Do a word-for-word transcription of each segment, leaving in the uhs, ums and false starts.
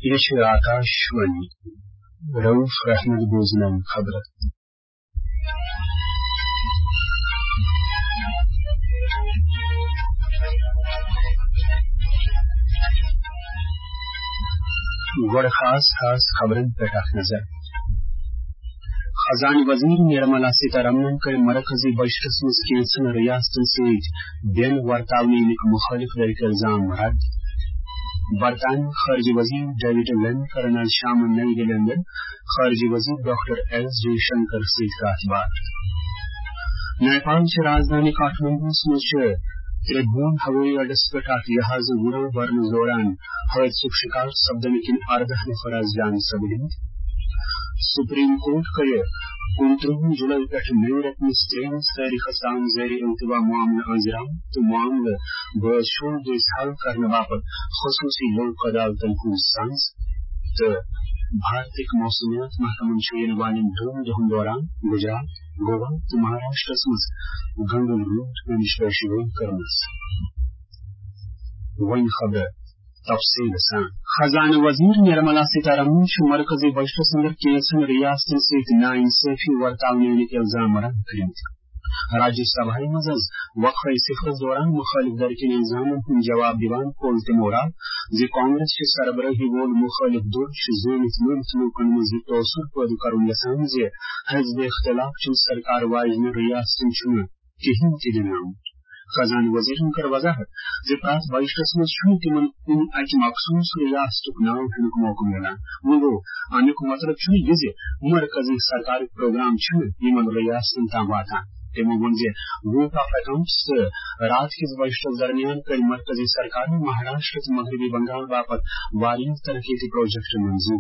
ये आकाशवाणी रऊफ अहमद बोजनन खबर गौड़ खास खास खबरन पे नजर खजाना वजीर निर्मला सीतारमण के मरकजी बजटस मज कैंसन रियासतन सत बेन वर्तावने मुखालिफ दरिक इल्जाम रद्द बरतानी खारजी वजीर डेविड लेन करन आज शाम नई दिल्ली अंदर खारजी वजीर डॉक्टर एस जयशंकर सत कत नेपाल च राजधानी काठमांडू मज त्रिभुवन हवाई अड्डस पे लिहाज उड़ान भरन दौरान हादसुक शिकार सपदन किन अर्दह नफर जान सबलीद सुप्रीम कोर्ट कर कुनत्रह जुलाई पे नई रकम त्रेवीस तारीख सान जेर इल्तवा मामला अंजराम तो मामला बशूर हल करने बापत खसूसी लोक अदालतन हूं सांस तो भारतीय मौसमियात महकमन इन वाले दोन दहन दौरान गुजरात गोवा तो महाराष्ट्र मज गंगल रूट पेशगोई करमस वन खबर तफसील सान खजाना वजीर निर्मला सीतारमण मरकजी बजट अंदर कैंसन रियासतन सत नाइंसाफी वर्तावने इल्जाम रद्द कर राज्यसभा मज वक्फ सिफर दौरान मुखालिफ दरकिन इल्जामन हूं जवाब दिवान कोल तमोराव जे कांग्रेस सरबराही वोल मुखालिफ दुर जोनित मुल्क लोकन मज तोसर पद करुन यसान जे हिज़्ब इख्तिलाफ चुन सरकार वाजन रियासतन चुन कहीं ते दिनाम खजाना वजीरन कर वजाहत जे प्रात बजटस मज तिमन कुन अकि मखसूस रियासतुक नाम हेनुक मौका मिलान वो अमुक मतलब छु यह जे मरकजी सरकार प्रोग्राम छु यमन रियासतन ताम वातान तमो वोन जे वोट ऑफ अकाउंट्स रात किस बजट दरमियान कर मरकजी सरकार महाराष्ट्र मगरबी बंगाल बापत वारिया तरक्की प्रोजेक्ट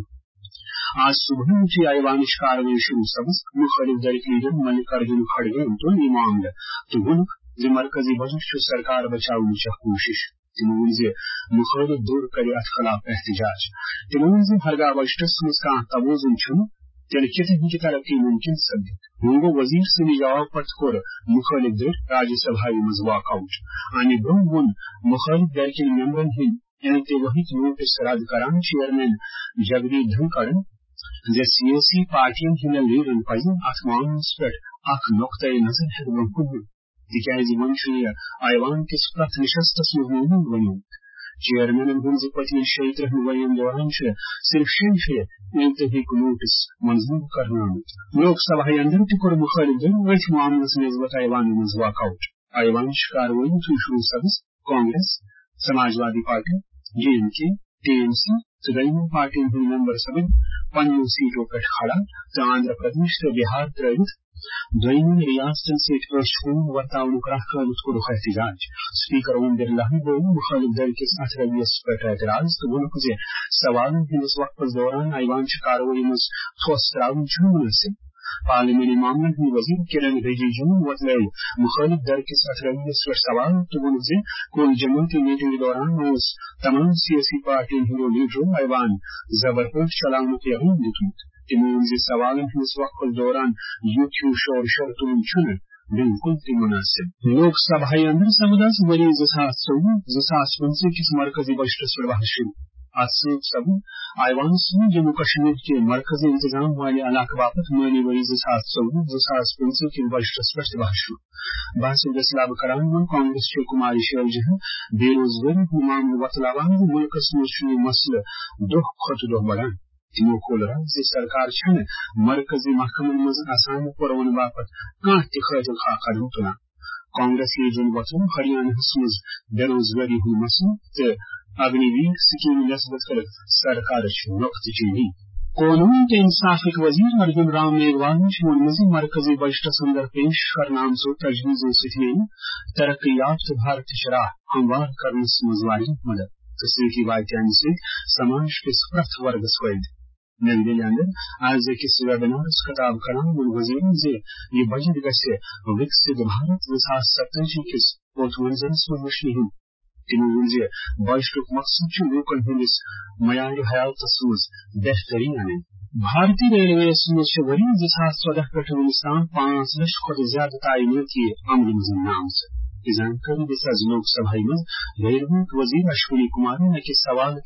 मंजूर आज सुबह उठी आईवानिश कार्रवाई शुरू सबस मुखालिफ दरिक लीडर मल्लिकार्जुन खड़गे तो ये मामला तो वुनक जे मरकजी बजट सरकार बचाव कोशिश तिमोन जे मुखालिफ दूर करे अत खिलाफ एहतजाज तिमोन जे हरगा बजटस मज का तवोजुन छु तेल किते की तरक्की मुमकिन सद होंगो वजीर से जवाब पत कोर मुखालिफ दूर राज्यसभा मज वॉकआउट आनी ब्रो वन मुखालिफ दर के मेंबरन हिन एनते वही नोटिस रद्द करान चेयरमैन जगदीप धनखड़ जे सियासी पार्टियों हिन लीडरन पज अत मामलस पे अख नुक्ता नजर हेद तिकाज वन आईवान किस प्रथ निशस्तस मजमून वनु चेयरमैन हूं पत्म शैत्र वयन दौरान सिर्फ शे इल्तहीक नोटिस मंजूर करना लोकसभा अंदर तुर मुखालिफ दल अथ मामलस नस्बत आईवान मज वॉकआउट आईवान कार्रवाई शुरू सबस कांग्रेस समाजवादी पार्टी जेएनके टीएमसी तो दोनों पार्टियों हूं मेंबर सबन पन्नों सीटों पर खड़ा तो आंध्र प्रदेश तो बिहार त्रवित दोनों रियासतन सत अशकून वर्तावन कर एहतजाज स्पीकर ओम बिरला गो मुखालिफ दल के अथ रवैयस पे एतराज तो वोन जे सवाल हंदिस वक्फस दौरान आईवान कार्रवाई मज ठोस त्रावन मुनासिब पार्लियामानी मामलन हूं वजीर किरण रिजिजू वतल मुखालिफ दल के अथ रवैयस पे सवाल तो वोन जे कुल जमाती मीटिंग दौरान उस तमाम सियासी पार्टियों हिंदो लीडरों आईवान जबरदस्त चलाने के अहम दिखुत तिमोन जे सवालन हंदिस वक्फस दौरान यूक्यू शोर शर्तुन छुन बिल्कुल ति मुनासिब लोकसभा अंदर सबदस वरी जसास चौदह जसास पंचे किस मरकजी बजट पर बहस शुरू आज सब आईवान से जम्मू कश्मीर के मरकजी इंतजाम वाले इलाके बापत मानी वरी जसास चौदह जसास पंचे के बजट पर बहस शुरू बहस दसलाब करान में कांग्रेस के कुमारी शैलजा बेरोजगारी मामले वतलावान मुल्क में मसल दोह खत दोह बढ़ान तिमो कोलरा जे सरकार छन मरकजी महकमन मज आसान पुरवन बापत काह तिखजल खा कदम तुला कांग्रेस ये जन वचन हरियाणा मज बेरोजगारी हुई मसल ते अग्निवीर स्कीम नस्बत कर सरकार वक्त चिन्ही कानून के इंसाफ वजीर अर्जुन राम मेघवाल ने मरकजी बजट अंदर पेश करनाम सो तजवीज़ों से तरक्की याफ्त भारत शराह हमवार करने मजवारी मदद तस्वीर वायन से समाज के प्रथ वर्ग स्वेद नई दिल्ली अंदर आज किस वेबिनार खिताब करान वजीर जे ये बजट गसे विकसित भारत विकास सत्तजी किस पोतवंजन सुवश्नी हूं तिमोन जे बजट मकसद लोकन हंदिस मयार हयात सूज बेहतरीन अने भारतीय रेलवे में वरी जसास चौदह पे वनसान पांच लक्ष खुद ज्यादा तायीनती अमल नाम से जानकारी दिस लोकसभा में रेलवे वजीर अश्विनी कुमार ने के सवाल किस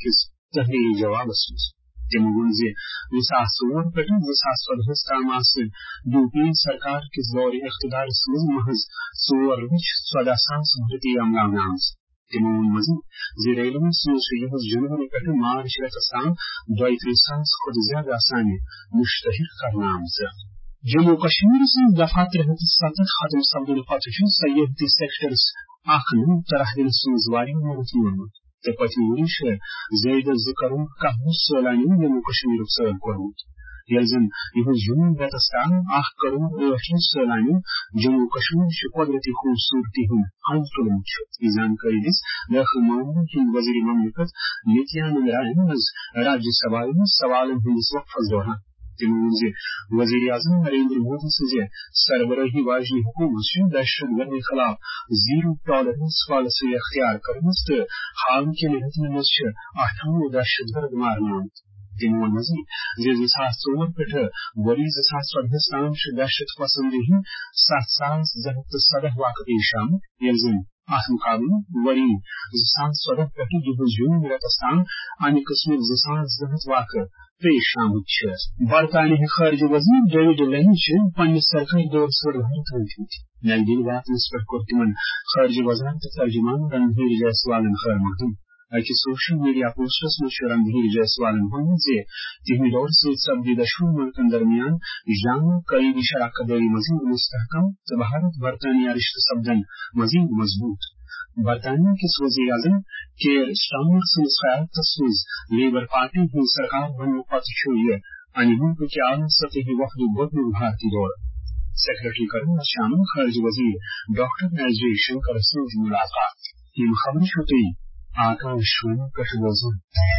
تحریری جوابس منٛز تِمو ووٚن زِ زٕ ساس ژور پٮ۪ٹھٕ زٕ ساس ژۄدہس تام آسہٕ یوٗ پی اے سرکار کِس دورِ اقتدارس منٛز محض ژور لچھ ژۄدہ ساس بھرتی عملاونہٕ آمٕژ. تِمو ووٚن مزید زِ ریلویس منٛز چھِ یِہٕنٛز جنوری پٮ۪ٹھٕ مارچ رٮ۪تس تام دۄیہِ ترٕٛہ ساس کھۄتہٕ زیادٕ آسامہِ مُشتحق کرنہٕ آمژٕ. جموں کشمیرس منٛز دفعہ ترٛےٚ ہَتھ تہٕ سَتتھ ختم سپدنہٕ پتہٕ چھُ سیاحتی سیکٹرس اکھ نوٚو طرح دِنس منٛز واریاہ مدد میوٗلمُت تہٕ پٔتمہِ ؤری چھِ زٲیدٕ زٕ کرور کاہ لچھ سٲلانیو جموں کشمیرُک سٲل کوٚرمُت ییٚلہِ زن یِہُنٛد جوٗن رٮ۪تس تام اکھ کرور ٲٹھ لچھ سٲلانیو جموں کشمیرچہِ قۄدرتی خوٗبصوٗرتی ہُنٛد اَنٛد تُلمُت چھُ. یہِ زانکٲری دِژ دٲخلہٕ معاملن ہٕنٛدۍ وزیر مملکت نتیانند رائن آز راجیہ سبھا منٛز سوالن ہٕنٛدِس وقفس دوران. تِمو ووٚن زِ وزیر اعظم نریندر مودی سٕنٛزِ سربرٲہی واجنہِ حکوٗمت چھِ دہشت گردی خلاف زیٖرو ٹالرنس پالیسی اختیار کٔرمٕژ تہٕ حال کٮ۪ن رٮ۪تن منٛز چھِ اٹھووُہ دہشت گرد مارنہٕ آمٕتۍ. تِمو ووٚن مزید زِ زٕ ساس ژور پٮ۪ٹھٕ ؤری زٕ ساس ژۄدہس تام چھِ دہشت پسندی ہٕنٛدۍ سَتھ ساس زٕ ہَتھ تہٕ سدہ واقعہٕ پیش آمٕتۍ ییٚلہِ زن اتھ مُقابلہٕ ؤری زٕ ساس ژۄدہ پٮ۪ٹھٕ یِہٕنٛز جوٗن رٮ۪تس تام امہِ قٕسمٕکۍ زٕ ساس زٕ ہَتھ واقعہٕ پیش آمٕتۍ چھِ. برطانیہ خارجہ وزیر ڈیوڈ لینی چھِ پننِس سرکٲرۍ دورس پٮ۪ٹھ بھارت وٲتمٕتۍ. نئی دِلہِ واتنس پٮ۪ٹھ کوٚر تِمن خارجہ وزارتُک ترجمان رنبیر جیسوالن خیر مقدم. أکِس سوشل میڈیا پوسٹس منٛز چھُ رنبیر جیسوالن ووٚنمُت زِ تِہنٛدِ دورٕ سۭتۍ سپدِ دۄشوٕنی مُلکن درمیان جامع قریبی شراکت دٲری مزید مستحکم تہٕ بھارت برطانیہ رشتہٕ سپدن مزید مضبوط. برطانیہ کِس وزیر اعظم کیئر سٹارمر سٕنٛدِس قیادتس منٛز لیبر پارٹی ہٕنٛز سرکار بننہٕ پتہٕ چھُ یہِ امہِ مُلکٕکہِ اعلیٰ سطحی وفدُک گۄڈنیُک بھارتی دورٕ. سیکرٹری کرن شامل خارجہ وزیر ڈاکٹر ایس جے شنکرس سۭتۍ ملاقات. یِم خبرٕ چھِو تُہۍ آکاشوانی پٮ۪ٹھ بوزان.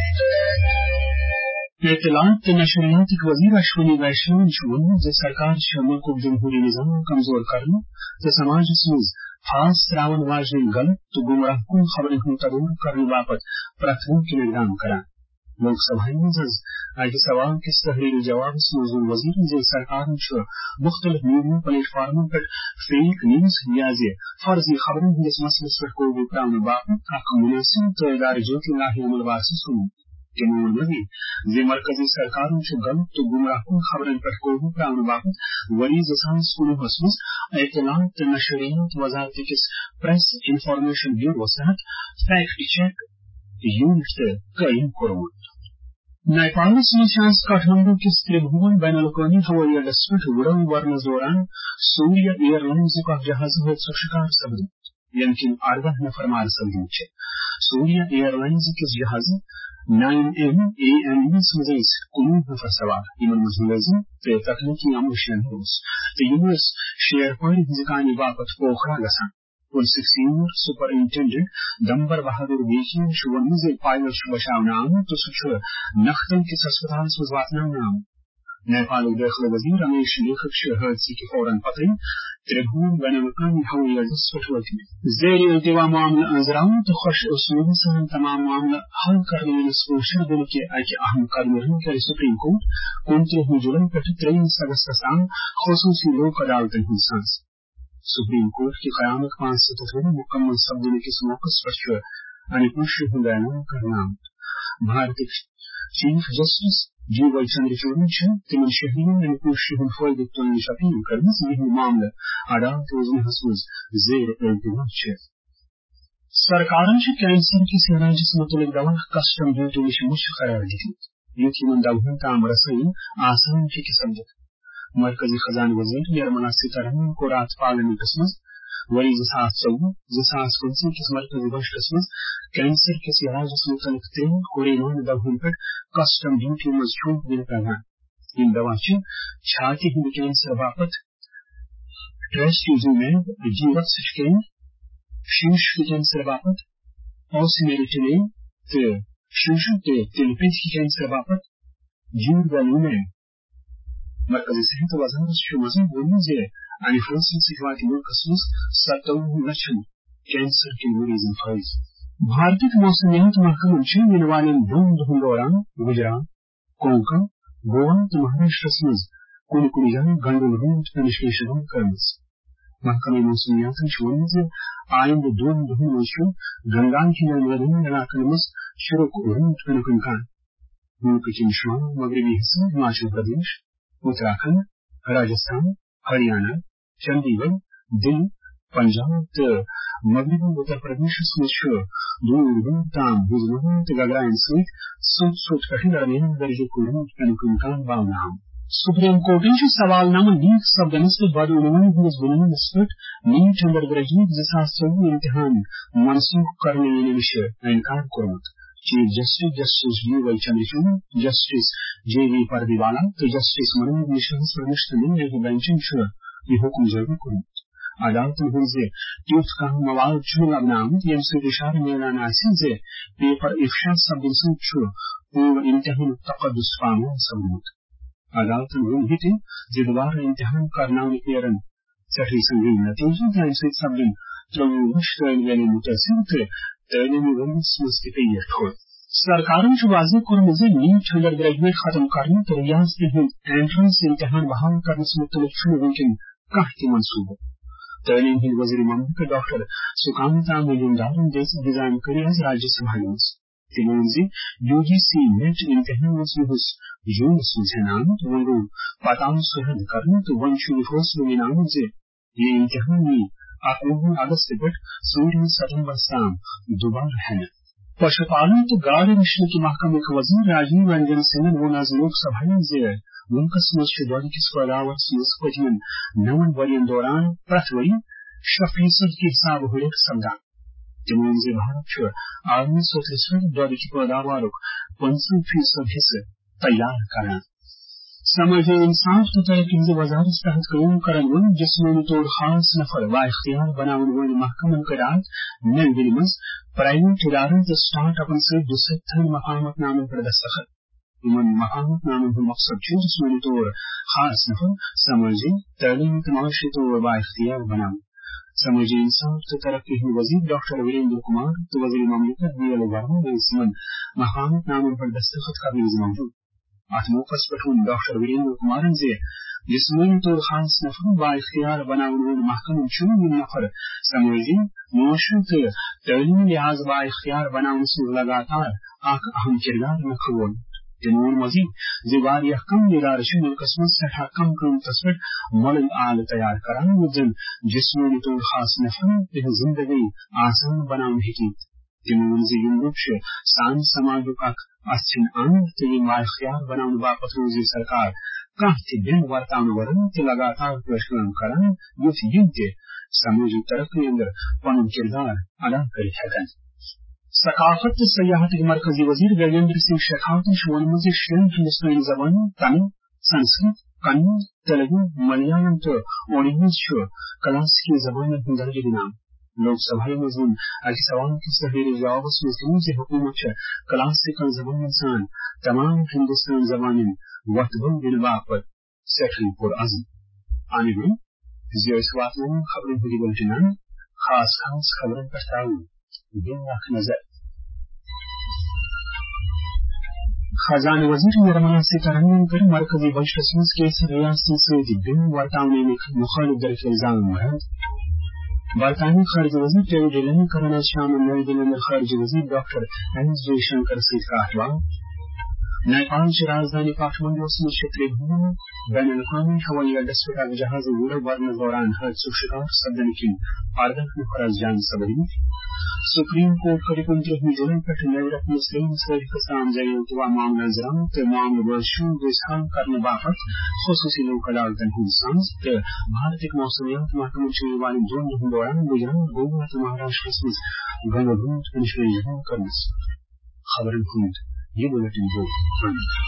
اطلاعات تہٕ نشریاتٕکۍ وزیر اشونی ویشنوَن چھُ ووٚنمُت زِ سرکار چھِ مُلکُک جمہوٗری نظام کمزور کرنہٕ تہٕ سماجس منٛز پھاس تراون واجنٮ۪ن غلط تہٕ گمراہ کُن خبرن ہُنٛد تدوٗر کرنہٕ باپتھ پرٛٮ۪تھ مُمکِن اقدام کران. لوک سبھایہ منٛز آز اکہِ سوال کِس تحریری جوابس منٛز ووٚن وزیرن زِ سرکارن چھُ مُختٔلِف میڈیا پلیٹ فارمن پٮ۪ٹھ فیک نیوز یازِ فرضی خبرن ہٕنٛدِس مسلس پٮ۪ٹھ قوبوٗ پراونہٕ باپتھ اکھ مُنٲسِب تہٕ ادارٕ جٲتی لاہہِ عمل باسہِ سوٗنمُت. تِمو ووٚن مزید زِ مرکزی سرکارن چھُ غلط تہٕ گمراہ کُن خبرن پٮ۪ٹھ قوبوٗ پراونہٕ باپتھ ؤری زٕ ساس کُنوُہس منٛز اطلاعات تہٕ نشریات وزارت کِس پریس انفارمیشن بیوروس تحت فیکٹ چیک یوٗنٹ تہِ قٲیِم کوٚرمُت. نیپالس منٛز چھِ آز کاٹھمنڈو کِس ترٛبھون بین الاقوامی ہوٲیی اڈس پٮ۪ٹھ وُڑان ورنس دوران سوریا ایئر لائنزُک اکھ جہاز حٲدثُک شِکار سپدمُت ییٚمہِ کِنۍ اردہ نفر مارٕ سپدمٕتۍ چھِ. سوریا ایئر لائنز کِس جہاز nine M A N S منٛز ٲسۍ کُنوُہ نفر سوار یِمن منٛز مُلٲزِم تہٕ تکنیکی عملہٕ شٲمِل اوس تہٕ یِم ٲسۍ شیر پٲرِ ہٕنٛزِ کامہِ باپتھ پوکھرا گژھان. پُلسٕکۍ سیٖنیَر سپرنٹینڈنٹ دمبر بہادر بیکیَن چھُ ووٚنمُت زِ پایلٹ چھُ بچاونہٕ آمُت تہٕ سُہ چھُ نختن کِس ہسپتالس منٛز واتناونہٕ آمُت. نیپالُک دٲخلہٕ وزیر رمیش لیکھک چھِ حٲدثہٕ کہِ فوراً پتہٕ ترٛبھون بین الاقوامی ہوٲیی اڈس پٮ۪ٹھ وٲتمٕتۍ. زیر التوا معاملہٕ أنٛزراونہٕ تہٕ خۄش اصوٗلی سان تمام معاملہٕ حل کرنہٕ وِزِ کٲشِر دِلہِ کہِ اکہِ اہم قدمہٕ رٔنگۍ کَرِ سپریم کورٹ کُنترٕہ جُلائی پٮ۪ٹھٕ ترٛیٚیِس اگستس تام خصوٗصی لوک عدالتن ہٕنٛز ساز. سپریم کورٹ کہِ قیامٕکۍ پانٛژھ سَتتھ ؤری مُکمل سپدنہٕ کِس موقعس پٮ۪ٹھ چھُ امہِ کٲشرِ ہُنٛد اعلان کرنہٕ آمُت. بھارتٕکۍ چیف جسٹس ڈی وائی چندرچوڑن چھِ تِمن شہرین امہِ کٲشرِ ہُنٛد فٲیدٕ تُلنٕچ اپیل کٔرمٕژ یِہٕنٛدۍ معاملہٕ عدالت وزنس منٛز زیر التوا چھِ. سرکارن چھِ کینسر کِس علاجس مُتعلق دوا کسٹم ڈیوٹی نِش مُچھِ قرار دِتمٕتۍ یُتھ یِمن دواہن تام رسٲیی آسان ہیٚکہِ سپدِتھ. مرکزی خزانہٕ وزیر نرملا سیتارمن کوٚر اتھ پارلیمنٹس منٛز ؤری زٕ ساس ژوٚوُہ زٕ ساس پٕنٛژٕہ کِس مرکزی بجٹس منٛز کینسر کِس علاجس مُتعلق ترٛٮ۪ن کوریمانہٕ دواہن پٮ۪ٹھ کسٹم ڈیوٹی منٛز چھوٹ دِنہٕ اعلان. یِم دوا چھِ چھاتہِ ہٕنٛدِ کینسر باپتھ ٹریسٹوزومیب ڈیوکسیٹکین، شیٖشہٕ کینسر باپتھ اوسیمیرٹیلین تہٕ شیٖشہٕ تہٕ تِلہٕ پیٚتھۍ کینسر باپتھ ڈیوٗرولومیب. مرکزی صحت وزارت چھُ مزید ووٚنمُت زِ امہِ فٲصلہٕ سۭتۍ واتہِ مُلکس منٛز ستووُہ لچھن کینسر کٮ۪ن مریضن فٲیدٕ. بھارتٕکۍ موسمیات محکمن چھِ یِنہٕ والٮ۪ن دۄن دۄہن دوران گجرات، کونکن، گوا تہٕ مہاراشٹرس منٛز کُنہِ کُنہِ جایہِ گنڈٕ روٗد پینٕچ پیشن کٔرمٕژ. محکمہٕ موسمیاتن چھُ ووٚنمُت زِ آیندٕ دۄن دۄہن منٛز چھُ گنگا ہٕنٛدٮ۪ن وٲدیَن علاقن منٛز شرق عروج بنو امكان ملک کے شمال مغربی حصے ہماچل پردیش اتراکھنڈ راجستھان ہریانہ چندی گڑھ دلی پنجاب تو مغربی اتر پردیش دور دور تام بزمت گگرائن سیت سوت سوت کٹن درمیان درجہ عروج بنو امکان باونام سپریم کورٹ سوال نامہ لیک سپدنس بدعنوانی ہندس بنیادس پہ نیٹ انڈر گریجویٹ زاس ژوٚوُہ امتحان منسوخ کرنے نش انکار کورمت chief justice justice D Y Chandrachud justice J V Pardiwala تو جسٹس منوج مشرس پر مشتمل بینچن یہ حکم جاری کورمت عدالتن ہز تیوت کھانا مواد لبنہ آمت یم سۭتۍ اشارہ میلان آسہِ زِ پیپر افشا سپدنہٕ سۭتۍ پوٗرٕ امتحان تقدس پامال سپدمت عدالتن وون یہ تہ زِ دوبارہ امتحان کرناونہٕ نیرن سٹھٕے سنگین نتیجہ تمہ سۭتۍ سپدن ترٛوُہ لچھ طالب علم متاثر تہٕ تعلیمی ورس مز تہ پیٚیہِ ٹھوٚر سرکارن واضح کورمت زِ نیٹ انڈر گریجویٹ ختم کرنے تو ریاستن ہند اینٹرنس امتحان بحال کرنس متعلق ونکین کانٛہہ تہ منصوبہ تعلیم ہند وزیر مملکت ڈاکٹر سکانتا مجومدارن دِژ یہ زانکاری آز راجیہ سبھا منٛز تٔمۍ ووٚن زِ یو جی سی نیٹ امتحان اوس یِہُس جوٗنس منٛز ہٮ۪نہٕ آمُت وۄنۍ گوٚو پتہٕ آو سُہ رد کرنہٕ تہٕ وۄنۍ چھُ یہِ فٲصلہٕ نِنہٕ آمُت زِ یہ امتحان یی اکوُہ اگست پٮ۪ٹھ ژوٗرِم ستمبرس تام دوبارٕ ہٮ۪نہٕ پشو پالن تو گاڑ رچھنے کے محکمہ وزیر راجیو رنجن سنگھن ووٚن آز لوک سبھا زِ ملکس منٛز چھُ دۄدٕ کِس پٲداوارس منٛز پٔتمٮ۪ن نون ؤرین دوران پرٛٮ۪تھ ؤری شےٚ فیصد کہِ حسابہٕ ہُریر سپدان تٔمۍ ووٚن زِ بھارت چھُ عالمی سطحس پٮ۪ٹھ دۄدٕ کہِ پٲداوارُک پٕنژٕہ فیصد حصہٕ تیار کران سماجی انصاف تو ترقی ہٕنٛزِ وزارت تحت کٲم کرن وٲلۍ جسمٲنی طور خاص نفر بااختیار بناون وٲلۍ محکمن کٔرۍ آز نٔوۍ دِلہِ منٛز پرائیویٹ ادارن تہٕ سٹارٹ اپن سۭتۍ دُسَتھن مفاہمت نامن پٮ۪ٹھ دستخط یمن مفاہمت نامن ہُنٛد مقصد چھُ جسمٲنی طور خاص نفر سمٲجی تعلیمی تہٕ معاشی طور بااختیار بناون سماجی انصاف تو ترقی ہند وزیر ڈاکٹر وریندر کمار تو وزیر مملکت بی ایل ورما یمن مفاہمت نامن پٮ۪ٹھ دستخط کرنے وز موجود ات موقع پہ ڈاکٹر وریندر کمارن زِ جسمٲنی طور خاص نفر بااختیار بناون وول محکمن چھُ یِم نفر سمٲجی معاشی تہٕ تعلیمی لحاظ بااختیار بناونس منٛز لگاتار اکھ اہم کردار نکھٕ وول تٔمۍ ووٚن مزید زِ واریاہ کم ادارٕ چھِ ملکس منٛز سٮ۪ٹھاہ کم قۭمتس پٮ۪ٹھ مۄلٕلۍ آلہٕ تیار کران یُتھ زن جسمٲنی طور خاص نفرن تہنٛز زندگی آسان بناوٕنۍ ہیٚکہِ تٔمۍ ووٚن زِ یِم لُکھ چھِ سانہِ سماجُک اکھ اَسژھِن انٛگ تہٕ یِم بااختیار بناونہٕ باپتھ روزِ سرکار کانٛہہ تہِ دِن ورتاونہٕ ورٲے تہِ لگاتار پٲٹھۍ کٲم کران یُتھ یِم تہِ سمٲجی ترقی اندر پنُن کردار ادا کٔرِتھ ہٮ۪کن ثقافت تو سیاحت کے مرکزی وزیر گجیندر سنگھ شیخاوتن ووٚنمُت زِ شیٚن ہندوستانی زبانن تامل سنسکرت کنڑ تیلگو ملیالم تو اُردو چھُ کلاسیکی زبانن ہُنٛد درجہٕ دِنہٕ لوک سبھا منٛز ووٚن اکہِ سوال کِس تحریری جوابس منٛز تٔمۍ زِ حکوٗمت چھےٚ کلاسیکل زبانن سان تمام ہندوستان زبانن وۄتھ بۄن دِنہٕ باپتھ سٮ۪ٹھٕے پُرعزم آنہِ برٛونٛہہ زِ أسۍ واتناوو خبرن ہٕنٛدِ بُلٹنن خاص خاص خبرن پٮ۪ٹھ ترٛاوو بیاکھ نظر خزانہ وزیر نرملا سیتارمن کٔر مرکزی بجٹس منٛز کینٛژن ریاستن سۭتۍ بِل ورتاونہٕ مُخٲلِف دٔرٕکۍ الزام رد برطانوی خارجہ وزیر ڈیوڈ ایلن کرن آز شامن نئی دِلہِ منٛز خارجہ وزیر ڈاکٹر ایس جے شنکر سۭتۍ کتھ باتھ نیپال چہِ راجدھانی کاٹھمنڈوس منٛز چھِ ترٛےٚ بین الاقوامی ہوٲیی اڈس پٮ۪ٹھ اکھ جہاز وُڑ برنس دوران حٲدثُک شِکار سپدنہٕ کِنۍ ارداہ نفر آز جان سپدمٕتۍ سپریم کورٹ کٔرِ کُنترٕہمہِ جُلائی پٮ۪ٹھ نَوِ رٮ۪تہٕ منٛز ترٛیٚیِمِس تٲریخس تام جٲری التوا معاملن زران تہٕ معاملہٕ بٲزشُن بحال کرنہٕ باپتھ خصوصی لوک عدالتن ہُنٛد ساز تہٕ بھارتٕکۍ موسمیات محکمن چھِ یِنہٕ والٮ۪ن دۄن دۄہن دوران گجرات گوا تہٕ مہاراشٹرس منٛز گنگہٕ روٗد پٮ۪نٕچ پیشگویی کٔرمٕژ خبرن ہُنٛد یہ بُلیٹن گوٚو بنٛد